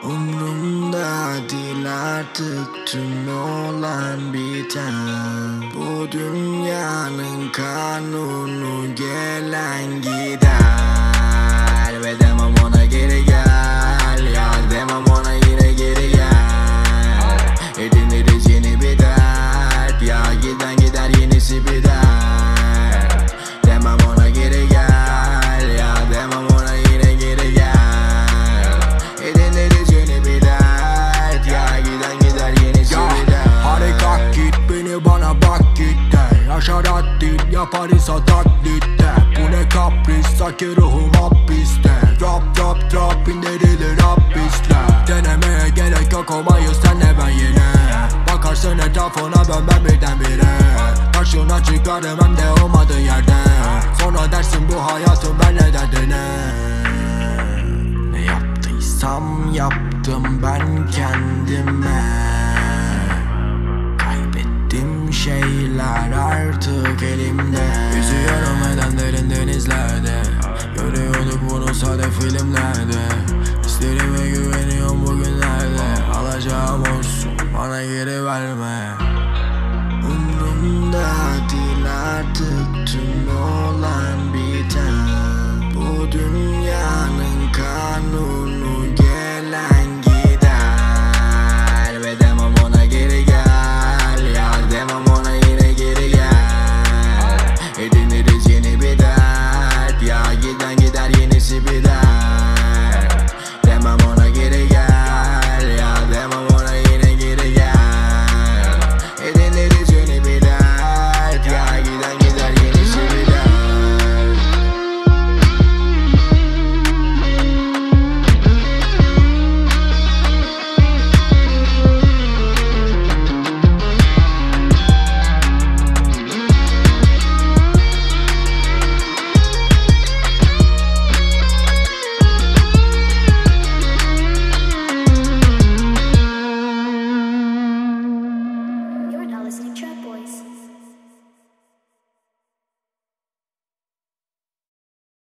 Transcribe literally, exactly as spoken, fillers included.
Umrumda değil artık tüm olan biten. Bu dünyanın kanunu gelen gider. Ve demem ona geri gel, ya demem ona yine geri gel. Ediniriz yeni bir dert, ya giden gider yenisi bir dert. Demem ona geri gel, ya demem ona yine geri gel. Ediniriz yeni bir dert, ya giden gider yenisi ya, bir dert. Hadi kalk git, beni bana bak git de. Yaşar addit, yaparız taklitte. Bu ne kapris, sanki ruhum hapiste. Drop drop drop, indirilir hapisler. Denemeye gerek yok, olmayız senle ben yine. Bakarsın etrafına ben ben birdenbire. Karşına çıkarım hem de olmadığı yerde. Sonra dersin bu hayatın ben ne derdine. Ne yaptıysam yaptım ben kendime. Kaybettim şeyler artık elimde. Yüzüyorum eden derin denizlerde. Görüyorduk bunu sade filmlerde. Hislerime güveniyorum bugünlerde. Alacağım olsun, bana geri verme.